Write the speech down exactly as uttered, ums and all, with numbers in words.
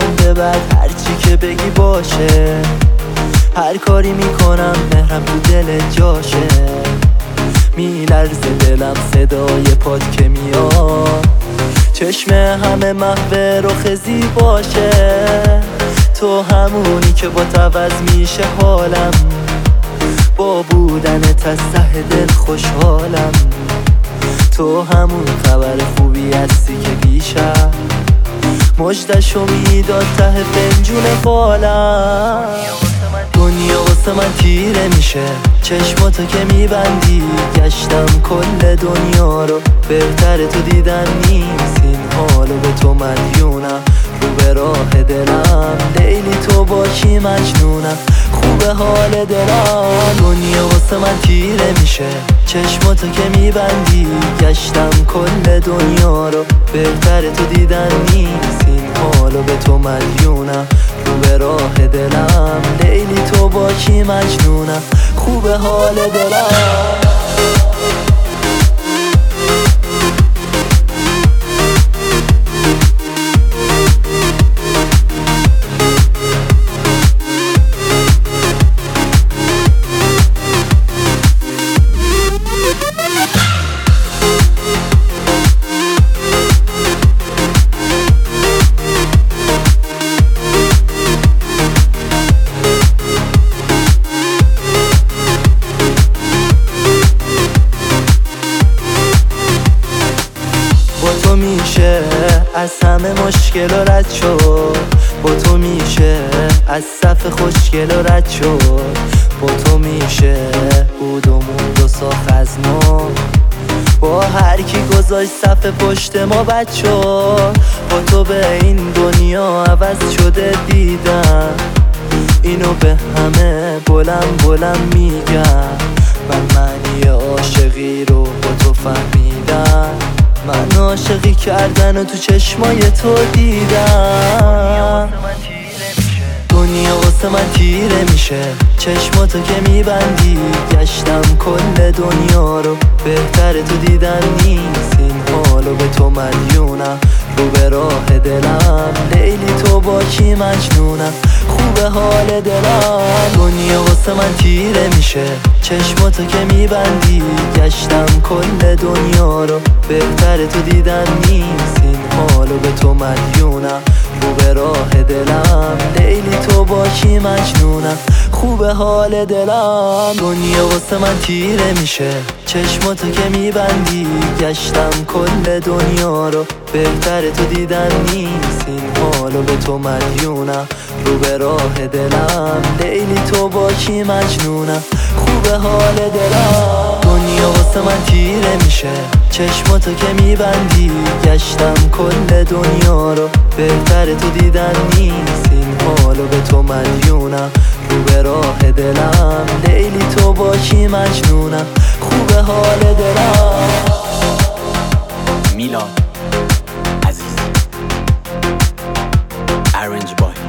به بعد هرچی که بگی باشه، هر کاری میکنم مهرم تو دل جاشه. میلرزه دلم صدای پات که میاد، چشم همه محو رخ زیباشه. تو همونی که با عوض میشه حالم، با بودنت از ته دل خوشحالم. تو همون خبر خوبی هستی که دیشب مژدشو میداد ته فنجون بالم. دنیا واسه من تیره میشه چشماتو که میبندی، گشتم کل دنیا رو بهتر تو دیدن نیست. این حالو به تو مدیونم، رو به راه دلم لیلی تو باشی مجنونم، خوبه حال دلم. دنیا واسه من تیره میشه چشماتو که میبندی، گشتم کل دنیا رو بهتر تو دیدن نیست. این حالو به تو مدیونم، رو به راه دلم لیلی تو باشی مجنونم، خوبه حال دلم. با تو میشه از همه مشکل و رد شد، با تو میشه از صف خوشگل و رد شد. با تو میشه بود و موند و ساخ از ما، با هر کی گذاشت صف پشت ما بد شد. با تو به این دنیا عوض شده دیدم، اینو به همه بلند بلند میگم. من معنی عاشقی رو با تو فهمیدم، من عاشقی کردن و تو چشمای تو دیدم. دنیا واسه من تیره میشه چشماتو که میبندی، گشتم کل دنیا رو بهتر تو دیدن نیست. این حالو به تو مدیونم، رو به راه دلم لیلی تو باشی مجنونم، خوبه حال دلم. دنیا واسه من تیره میشه چشماتو که میبندی، گشتم کل دنیا رو بهتر تو دیدن نیست. این حالو به تو مدیونم، رو به راه دلم لیلی تو باشی مجنونم، خوبه حال دلم. دنیا واسه من تیره میشه چشماتو که میبندی، گشتم کل دنیا رو بهتر تو دیدن نیست. این حالو به تو مدیونم، رو به راه دلم لیلی تو باشی مجنونم، خوبه حال دلم. دنیا واسه من تیره میشه چشماتو که میبندی، گشتم کل دنیا رو بهتر تو دیدن نیست. این حالو به تو مدیونم، رو به راه دلم لیلی تو باشی مجنونم، خوبه حال دلم. میلاد عزیز، ارنج بای.